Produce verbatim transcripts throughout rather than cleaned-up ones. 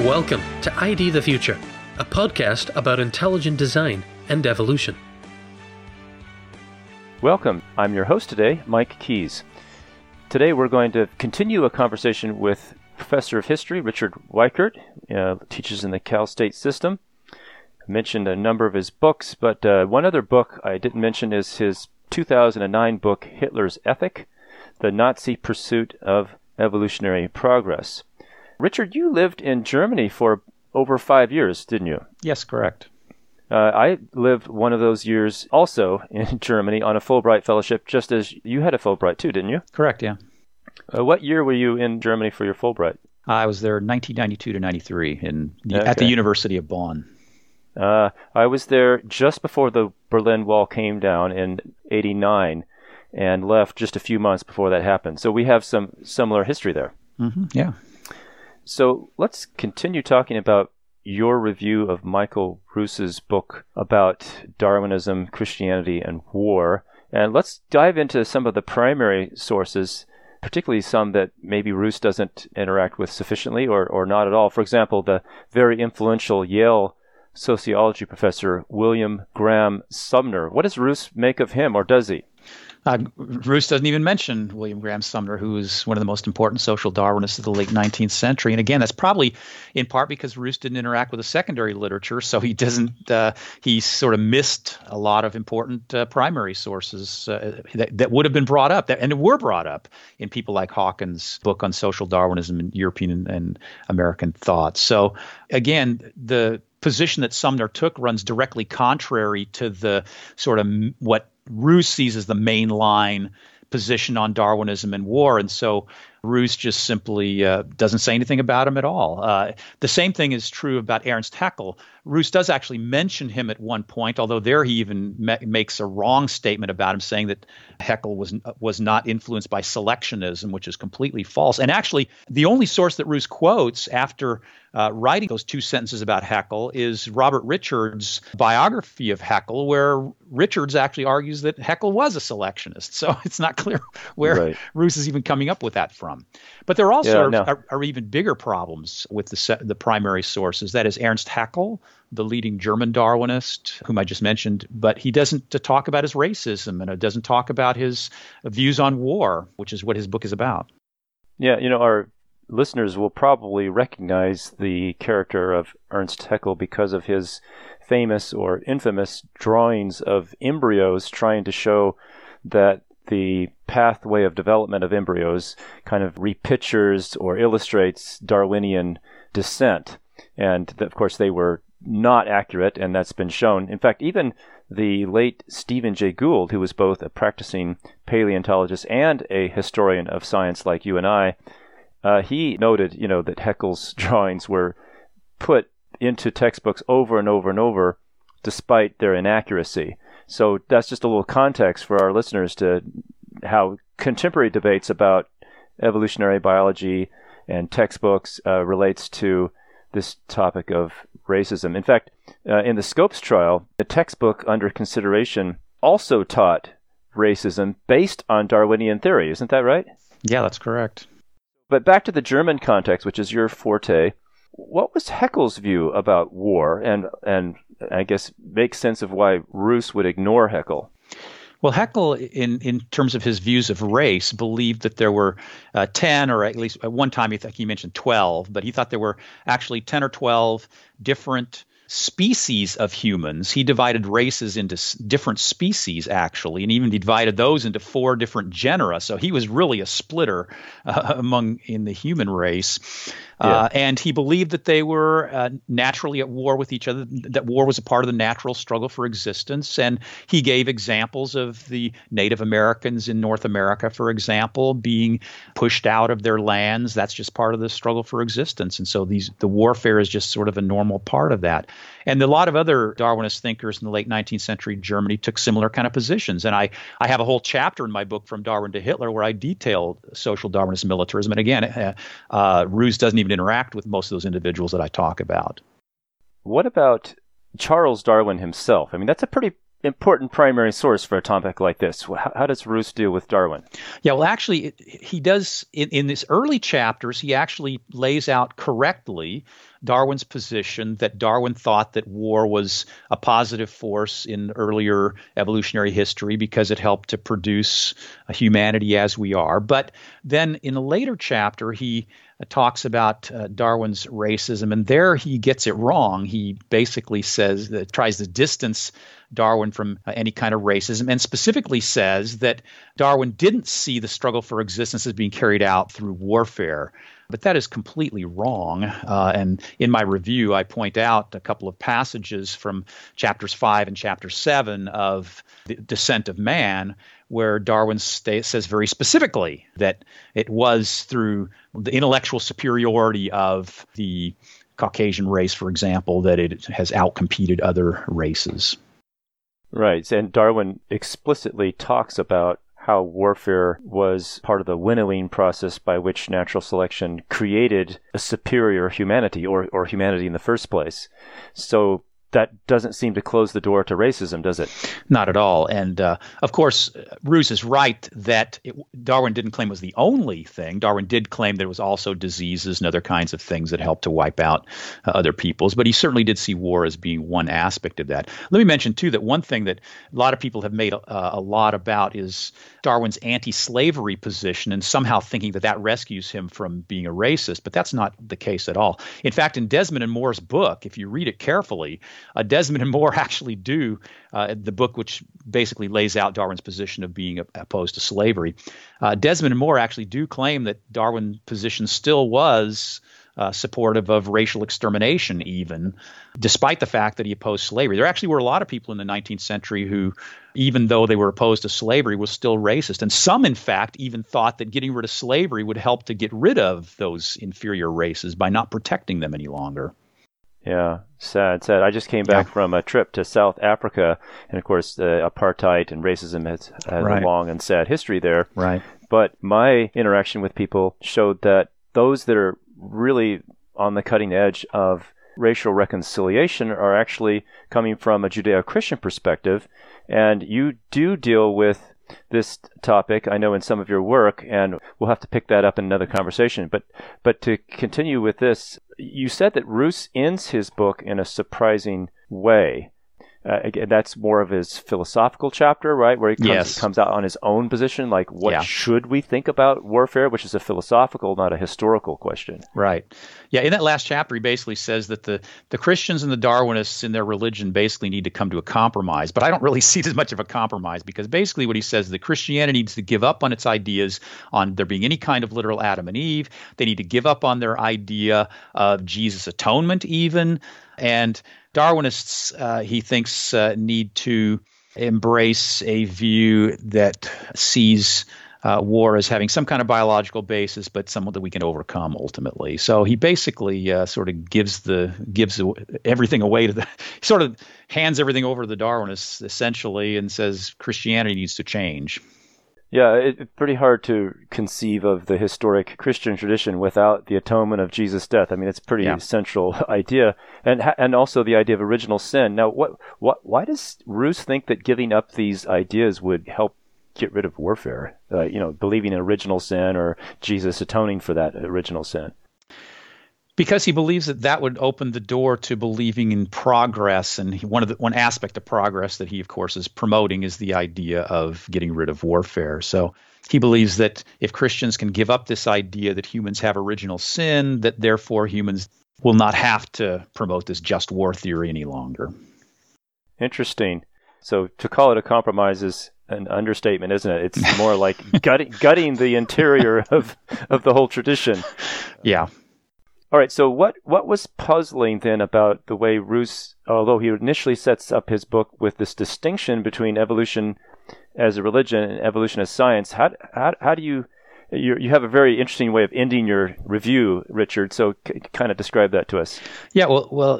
Welcome to I D the Future, a podcast about intelligent design and evolution. Welcome. I'm your host today, Mike Keys. Today we're going to continue a conversation with Professor of History Richard Weichert, uh, teaches in the Cal State system. I mentioned a number of his books, but uh, one other book I didn't mention is his two thousand nine book, Hitler's Ethic, The Nazi Pursuit of Evolutionary Progress. Richard, you lived in Germany for over five years, didn't you? Yes, correct. Uh, I lived one of those years also in Germany on a Fulbright fellowship, just as you had a Fulbright too, didn't you? Correct, yeah. Uh, what year were you in Germany for your Fulbright? I was there nineteen ninety-two to ninety-three in the, Okay. at the University of Bonn. Uh, I was there just before the Berlin Wall came down in eighty-nine and left just a few months before that happened. So we have some similar history there. Mm-hmm, yeah. So let's continue talking about your review of Michael Roos's book about Darwinism, Christianity, and war. And let's dive into some of the primary sources, particularly some that maybe Roos doesn't interact with sufficiently or, or not at all. For example, the very influential Yale sociology professor William Graham Sumner. What does Roos make of him, or does he? Uh, Roos doesn't even mention William Graham Sumner, who is one of the most important social Darwinists of the late nineteenth century. And again, that's probably in part because Roos didn't interact with the secondary literature, so he doesn't. Uh, he sort of missed a lot of important uh, primary sources uh, that, that would have been brought up, that, and were brought up in people like Hawkins' book on social Darwinism and European and, and American thought. So again, the position that Sumner took runs directly contrary to the sort of what Roos sees as the mainline position on Darwinism and war. And so Roos just simply uh, doesn't say anything about him at all. Uh, the same thing is true about Ernst Haeckel. Roos does actually mention him at one point, although there he even me- makes a wrong statement about him, saying that Haeckel was was not influenced by selectionism, which is completely false. And actually, the only source that Roos quotes after uh, writing those two sentences about Haeckel is Robert Richards' biography of Haeckel, where Richards actually argues that Haeckel was a selectionist. So it's not clear where Right. Roos is even coming up with that from. But there also Yeah, are, no. are, are even bigger problems with the se- the primary sources. That is Ernst Haeckel, the leading German Darwinist, whom I just mentioned, but he doesn't uh, talk about his racism, and it doesn't talk about his views on war, which is what his book is about. Yeah, you know, our listeners will probably recognize the character of Ernst Haeckel because of his famous or infamous drawings of embryos trying to show that the pathway of development of embryos kind of repictures or illustrates Darwinian descent. And of course, they were not accurate, and that's been shown. In fact, even the late Stephen Jay Gould, who was both a practicing paleontologist and a historian of science like you and I, uh, he noted, you know, that Haeckel's drawings were put into textbooks over and over and over, despite their inaccuracy. So that's just a little context for our listeners to how contemporary debates about evolutionary biology and textbooks uh, relates to this topic of racism. In fact, uh, in the Scopes trial, the textbook under consideration also taught racism based on Darwinian theory. Isn't that right? Yeah, that's correct. But back to the German context, which is your forte, what was Haeckel's view about war, and and I guess make sense of why Roos would ignore Haeckel? Well, Haeckel, in, in terms of his views of race, believed that there were uh, ten, or at least at one time he, th- he mentioned twelve, but he thought there were actually ten or twelve different species of humans. He divided races into s- different species, actually, and even divided those into four different genera. So he was really a splitter uh, among in the human race. Uh, and he believed that they were uh, naturally at war with each other, that war was a part of the natural struggle for existence. And he gave examples of the Native Americans in North America, for example, being pushed out of their lands. That's just part of the struggle for existence. And so these the warfare is just sort of a normal part of that. And a lot of other Darwinist thinkers in the late nineteenth century Germany took similar kind of positions. And I, I have a whole chapter in my book, From Darwin to Hitler, where I detail social Darwinist militarism. And again, uh, uh, Roos doesn't even interact with most of those individuals that I talk about. What about Charles Darwin himself? I mean, that's a pretty important primary source for a topic like this. How, how does Roos deal with Darwin? Yeah, well, actually, it, he does in, in his early chapters. He actually lays out correctly Darwin's position that Darwin thought that war was a positive force in earlier evolutionary history because it helped to produce humanity as we are. But then in a later chapter, he uh, talks about uh, Darwin's racism, and there he gets it wrong. He basically says that tries to distance Darwin from uh, any kind of racism, and specifically says that Darwin didn't see the struggle for existence as being carried out through warfare. But that is completely wrong. Uh, and in my review, I point out a couple of passages from chapters five and chapter seven of The Descent of Man, where Darwin sta- says very specifically that it was through the intellectual superiority of the Caucasian race, for example, that it has outcompeted other races. Right. And Darwin explicitly talks about how warfare was part of the winnowing process by which natural selection created a superior humanity, or, or humanity in the first place. So that doesn't seem to close the door to racism, does it? Not at all. And uh, of course, Roos is right that it, Darwin didn't claim it was the only thing. Darwin did claim there was also diseases and other kinds of things that helped to wipe out uh, other peoples, but he certainly did see war as being one aspect of that. Let me mention, too, that one thing that a lot of people have made uh, a lot about is Darwin's anti-slavery position, and somehow thinking that that rescues him from being a racist, but that's not the case at all. In fact, in Desmond and Moore's book, if you read it carefully, Uh, Desmond and Moore actually do, uh, the book which basically lays out Darwin's position of being opposed to slavery. Uh, Desmond and Moore actually do claim that Darwin's position still was uh, supportive of racial extermination even, despite the fact that he opposed slavery. There actually were a lot of people in the nineteenth century who, even though they were opposed to slavery, was still racist. And some, in fact, even thought that getting rid of slavery would help to get rid of those inferior races by not protecting them any longer. Yeah, sad, sad. I just came back Yeah. from a trip to South Africa, and of course, uh, apartheid and racism has, has Right. a long and sad history there. Right. But my interaction with people showed that those that are really on the cutting edge of racial reconciliation are actually coming from a Judeo-Christian perspective, and you do deal with this topic, I know, in some of your work, and we'll have to pick that up in another conversation. But but to continue with this, you said that Roos ends his book in a surprising way. Uh, again, that's more of his philosophical chapter, right, where he comes, Yes. comes out on his own position, like what Yeah. should we think about warfare, which is a philosophical, not a historical question. Right. Yeah, in that last chapter, he basically says that the, the Christians and the Darwinists in their religion basically need to come to a compromise. But I don't really see it as much of a compromise, because basically what he says is that Christianity needs to give up on its ideas on there being any kind of literal Adam and Eve. They need to give up on their idea of Jesus' atonement even. And Darwinists, uh, he thinks, uh, need to embrace a view that sees uh, war as having some kind of biological basis, but something that we can overcome ultimately. So he basically uh, sort of gives the gives everything away to the sort of hands everything over to the Darwinists essentially, and says Christianity needs to change. Yeah, it, it's pretty hard to conceive of the historic Christian tradition without the atonement of Jesus' death. I mean, it's a pretty Yeah. central idea, and ha- and also the idea of original sin. Now, what what why does Roos think that giving up these ideas would help get rid of warfare? Uh, you know, believing in original sin or Jesus atoning for that original sin. Because he believes that that would open the door to believing in progress, and he, one of the one aspect of progress that he, of course, is promoting is the idea of getting rid of warfare. So he believes that if Christians can give up this idea that humans have original sin, that therefore humans will not have to promote this just war theory any longer. Interesting. So to call it a compromise is an understatement, isn't it? It's more like gutting, gutting the interior of of the whole tradition. Yeah. All right, so what, what was puzzling then about the way Roos, although he initially sets up his book with this distinction between evolution as a religion and evolution as science, how how, how do you, you you have a very interesting way of ending your review, Richard, so c- kind of describe that to us. Yeah, well, well,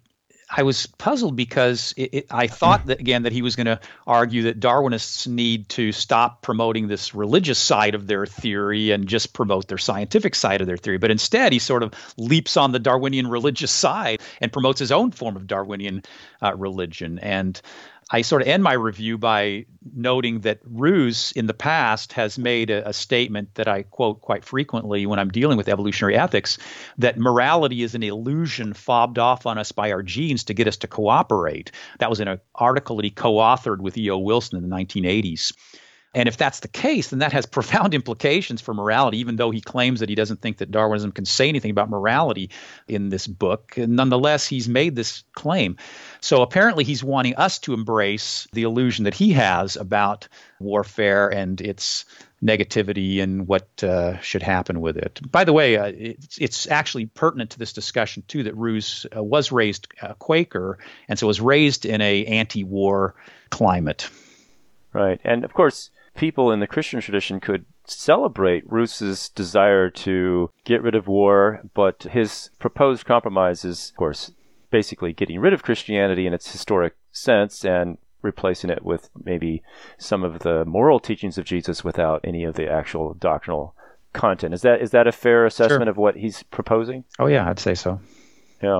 I was puzzled because it, it, I thought that, again, that he was going to argue that Darwinists need to stop promoting this religious side of their theory and just promote their scientific side of their theory. But instead, he sort of leaps on the Darwinian religious side and promotes his own form of Darwinian uh, religion. And I sort of end my review by noting that Roos in the past has made a, a statement that I quote quite frequently when I'm dealing with evolutionary ethics, that morality is an illusion fobbed off on us by our genes to get us to cooperate. That was in an article that he co-authored with E O Wilson in the nineteen eighties. And if that's the case, then that has profound implications for morality, even though he claims that he doesn't think that Darwinism can say anything about morality in this book. And nonetheless, he's made this claim. So apparently he's wanting us to embrace the illusion that he has about warfare and its negativity and what uh, should happen with it. By the way, uh, it's, it's actually pertinent to this discussion, too, that Roos uh, was raised uh, Quaker and so was raised in a anti-war climate. Right. And of course, people in the Christian tradition could celebrate Roos's desire to get rid of war, but his proposed compromise is, of course, basically getting rid of Christianity in its historic sense and replacing it with maybe some of the moral teachings of Jesus without any of the actual doctrinal content. Is that is that a fair assessment Sure. of what he's proposing? Oh, yeah, I'd say so. Yeah.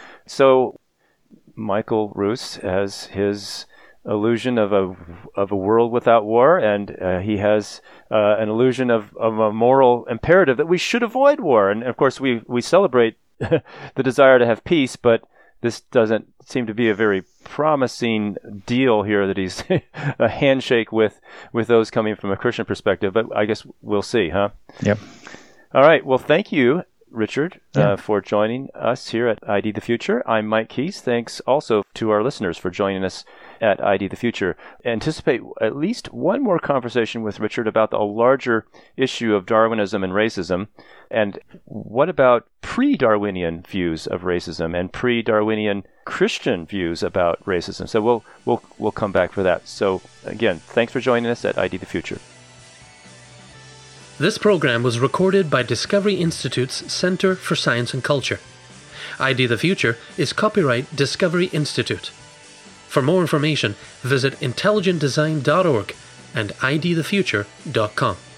So Michael Roos has his illusion of a of a world without war, and uh, he has uh, an illusion of, of a moral imperative that we should avoid war. And of course, we we celebrate the desire to have peace, but this doesn't seem to be a very promising deal here that he's a handshake with with those coming from a Christian perspective. But I guess we'll see, huh? Yep. All right. Well, thank you, Richard, Yeah. uh, for joining us here at I D the Future. I'm Mike Keys. Thanks also to our listeners for joining us at I D the Future. Anticipate at least one more conversation with Richard about the larger issue of Darwinism and racism. And what about pre-Darwinian views of racism and pre-Darwinian Christian views about racism? So we'll we'll we'll come back for that. So again, thanks for joining us at I D the Future. This program was recorded by Discovery Institute's Center for Science and Culture. I D the Future is copyright Discovery Institute. For more information, visit intelligent design dot org and I D the future dot com.